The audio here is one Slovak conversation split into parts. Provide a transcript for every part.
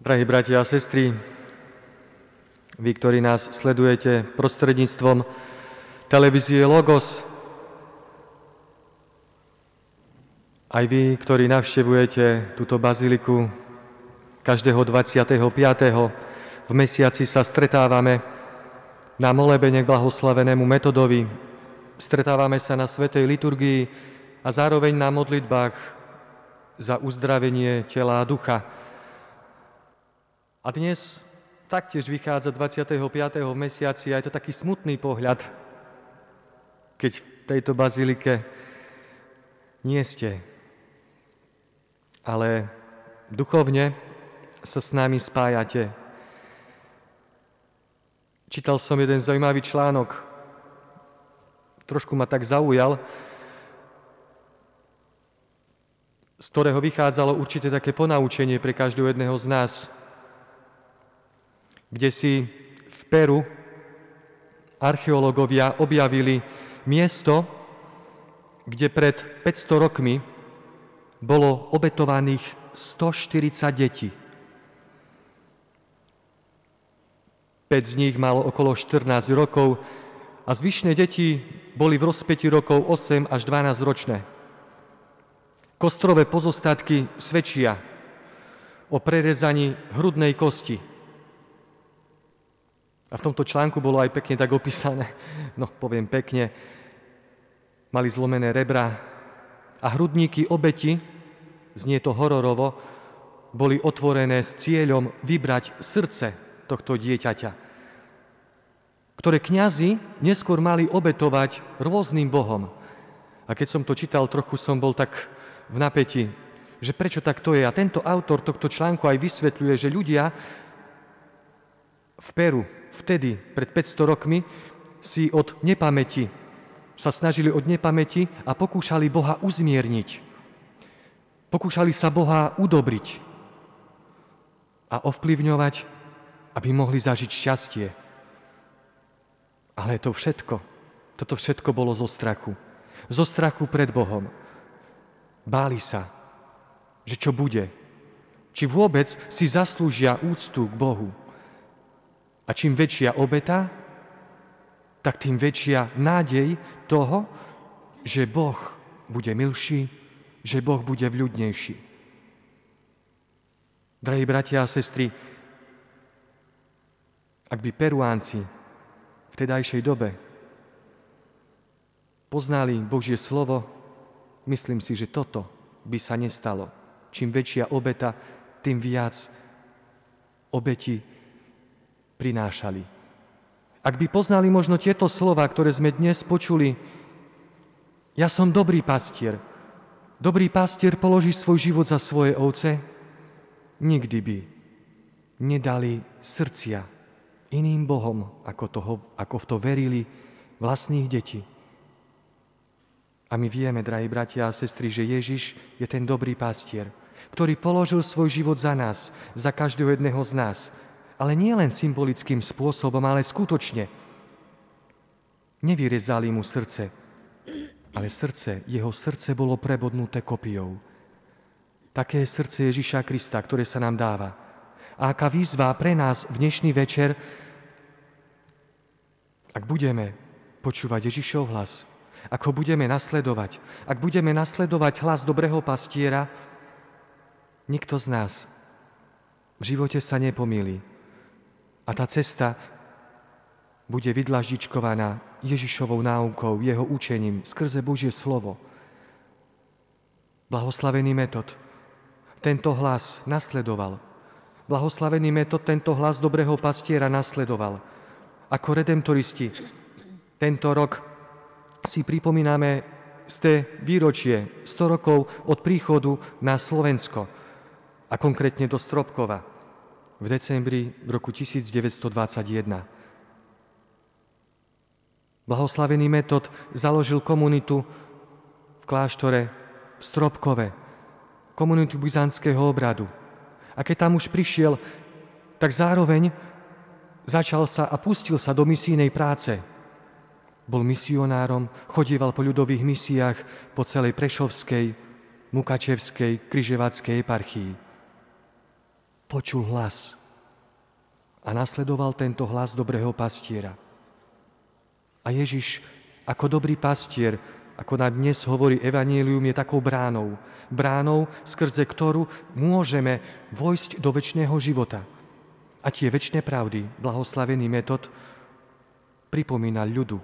Drahí bratia a sestry, vy, ktorí nás sledujete prostredníctvom televízie Logos, aj vy, ktorí navštevujete túto baziliku každého 25. v mesiaci sa stretávame na molebene k blahoslavenému Metodovi, stretávame sa na svätej liturgii a zároveň na modlitbách za uzdravenie tela a ducha. A dnes taktiež vychádza 25. v mesiaci a je to taký smutný pohľad, keď v tejto bazilike nie ste, ale duchovne sa s nami spájate. Čítal som jeden zaujímavý článok, trošku ma tak zaujal, z ktorého vychádzalo určite také ponaučenie pre každého jedného z nás, kde si v Peru archeológovia objavili miesto, kde pred 500 rokmi bolo obetovaných 140 detí. 5 z nich malo okolo 14 rokov a zvyšné deti boli v rozpätí rokov 8 až 12 ročné. Kostrové pozostatky svedčia o prerezaní hrudnej kosti. A v tomto článku bolo aj pekne tak opísané, poviem pekne, mali zlomené rebra a hrudníky obeti, znie to hororovo, boli otvorené s cieľom vybrať srdce tohto dieťaťa, ktoré kňazi neskôr mali obetovať rôznym bohom. A keď som to čítal, trochu som bol tak v napätí, že prečo tak to je. A tento autor tohto článku aj vysvetľuje, že ľudia v Peru vtedy, pred 500 rokmi, si od nepamäti sa snažili od nepamäti a pokúšali Boha uzmierniť. Pokúšali sa Boha udobriť a ovplyvňovať, aby mohli zažiť šťastie. Ale toto všetko bolo zo strachu. Zo strachu pred Bohom. Báli sa, že čo bude. Či vôbec si zaslúžia úctu k Bohu. A čím väčšia obeta, tak tým väčšia nádej toho, že Boh bude milší, že Boh bude vľudnejší. Drahí bratia a sestry, ak by Peruánci v tedajšej dobe poznali Božie slovo, myslím si, že toto by sa nestalo. Čím väčšia obeta, tým viac obeti prinášali. Ak by poznali možno tieto slova, ktoré sme dnes počuli, ja som dobrý pastier. Dobrý pastier položí svoj život za svoje ovce, nikdy by nedali srdcia iným bohom, ako v to verili vlastných detí. A my vieme, drahí bratia a sestry, že Ježiš je ten dobrý pastier, ktorý položil svoj život za nás, za každého jedného z nás. Ale nie len symbolickým spôsobom, ale skutočne. Nevyrezali mu srdce, ale jeho srdce bolo prebodnuté kopijou. Také je srdce Ježiša Krista, ktoré sa nám dáva. A aká výzva pre nás v dnešný večer, ak budeme počúvať Ježišov hlas, ak ho budeme nasledovať, ak budeme nasledovať hlas dobrého pastiera, nikto z nás v živote sa nepomýli. A tá cesta bude vydlaždičkovaná Ježišovou náukou, jeho učením, skrze Božie slovo. Blahoslavený Metod tento hlas nasledoval. Blahoslavený Metod tento hlas dobrého pastiera nasledoval. Ako redemptoristi tento rok si pripomíname výročie 100 rokov od príchodu na Slovensko a konkrétne do Stropkova v decembri roku 1921. Blahoslavený Metod založil komunitu v kláštore v Stropkove, komunitu byzantského obradu. A keď tam už prišiel, tak zároveň začal sa a pustil sa do misijnej práce. Bol misionárom, chodieval po ľudových misiách po celej Prešovskej, Mukačevskej, Križevackej eparchii. počul hlas a nasledoval tento hlas dobrého pastiera. A Ježiš, ako dobrý pastier, ako nám dnes hovorí evanjelium, je takou bránou. Bránou, skrze ktorú môžeme vojsť do večného života. A tie večné pravdy, blahoslavený Metod, pripomína ľudu.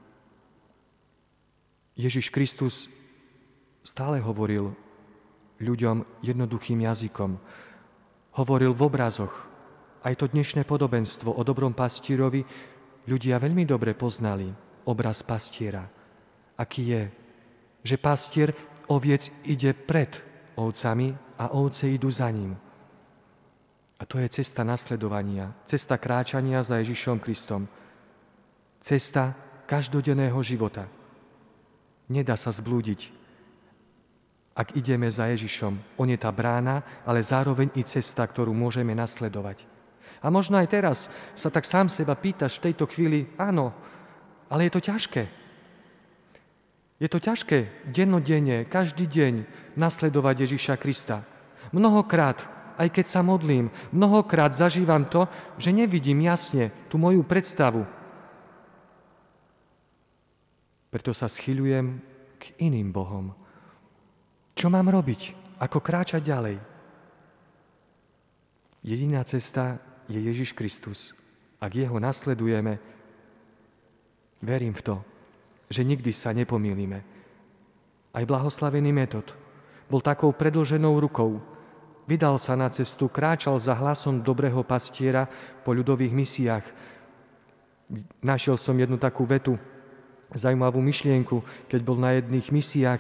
Ježiš Kristus stále hovoril ľuďom jednoduchým jazykom. Hovoril v obrazoch. Aj to dnešné podobenstvo o dobrom pastierovi ľudia veľmi dobre poznali. Obraz pastiera. Aký je? Že pastier oviec ide pred ovcami a ovce idú za ním. A to je cesta nasledovania, cesta kráčania za Ježišom Kristom. Cesta každodenného života. Nedá sa zblúdiť. Ak ideme za Ježišom, on je tá brána, ale zároveň i cesta, ktorú môžeme nasledovať. A možno aj teraz sa tak sám seba pýtaš v tejto chvíli, áno, ale je to ťažké. Je to ťažké dennodenne, každý deň nasledovať Ježiša Krista. Mnohokrát, aj keď sa modlím, mnohokrát zažívam to, že nevidím jasne tú moju predstavu. Preto sa schyľujem k iným bohom. Čo mám robiť? Ako kráčať ďalej? Jediná cesta je Ježiš Kristus. Ak jeho nasledujeme, verím v to, že nikdy sa nepomýlime. Aj blahoslavený Metod bol takou predĺženou rukou. Vydal sa na cestu, kráčal za hlasom dobrého pastiera po ľudových misiách. Našiel som jednu takú vetu, zaujímavú myšlienku, keď bol na jedných misiách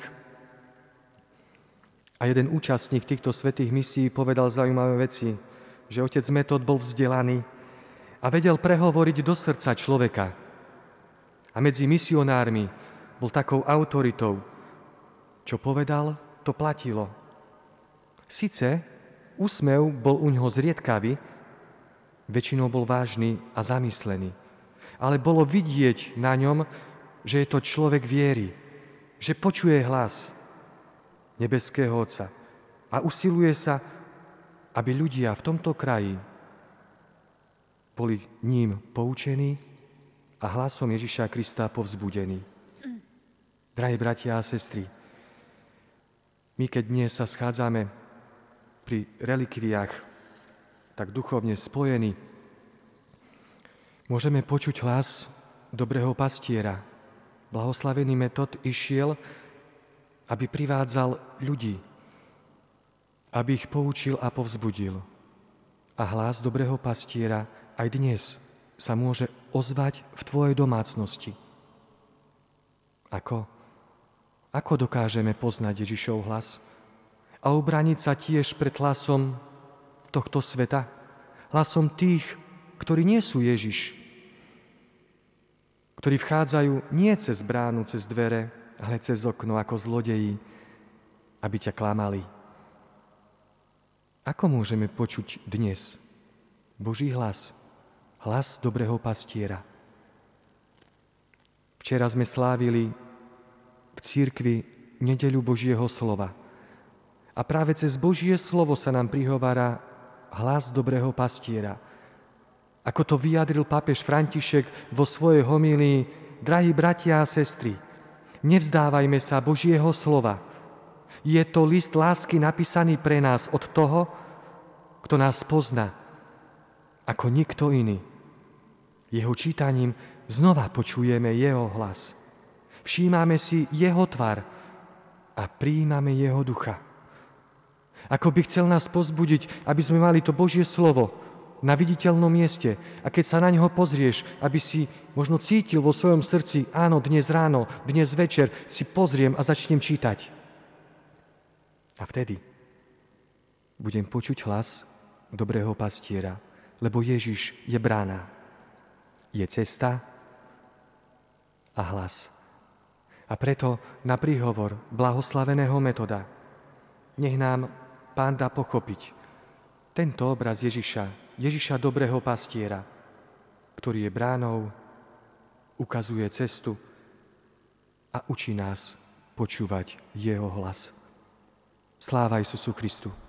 a jeden účastník týchto svätých misií povedal zaujímavé veci, že otec Metod bol vzdelaný a vedel prehovoriť do srdca človeka. A medzi misionármi bol takou autoritou. Čo povedal, to platilo. Sice úsmev bol u ňoho zriedkavý, väčšinou bol vážny a zamyslený, ale bolo vidieť na ňom, že je to človek viery, že počuje hlas nebeského Otca a usiluje sa, aby ľudia v tomto kraji boli ním poučení a hlasom Ježiša Krista povzbudení. Drahí bratia a sestry, my keď dnes sa schádzame pri relikviách tak duchovne spojení, môžeme počuť hlas dobrého pastiera. Blahoslavený Metod išiel, aby privádzal ľudí, aby ich poučil a povzbudil. A hlas dobrého pastiera aj dnes sa môže ozvať v tvojej domácnosti. Ako? Ako dokážeme poznať Ježišov hlas a ubrániť sa tiež pred hlasom tohto sveta? Hlasom tých, ktorí nie sú Ježiš, ktorí vchádzajú nie cez bránu, cez dvere, ale cez okno ako zlodeji, aby ťa klamali. Ako môžeme počuť dnes Boží hlas, hlas dobrého pastiera? Včera sme slávili v cirkvi nedeľu Božieho slova. A práve cez Božie slovo sa nám prihovára hlas dobrého pastiera. Ako to vyjadril pápež František vo svojej homílii, drahí bratia a sestry, nevzdávajme sa Božieho slova. Je to list lásky napísaný pre nás od toho, kto nás pozná, ako nikto iný. Jeho čítaním znova počujeme jeho hlas. Všímame si jeho tvar a prijímame jeho ducha. Ako by chcel nás pozbudiť, aby sme mali to Božie slovo na viditeľnom mieste a keď sa na neho pozrieš, aby si možno cítil vo svojom srdci, áno, dnes ráno, dnes večer si pozriem a začnem čítať. A vtedy budem počuť hlas dobrého pastiera, lebo Ježiš je brána, je cesta a hlas. A preto na príhovor blahoslaveného Metoda nech nám Pán dá pochopiť tento obraz Ježiša dobrého pastiera, ktorý je bránou, ukazuje cestu a učí nás počúvať jeho hlas. Sláva Isusu Christu.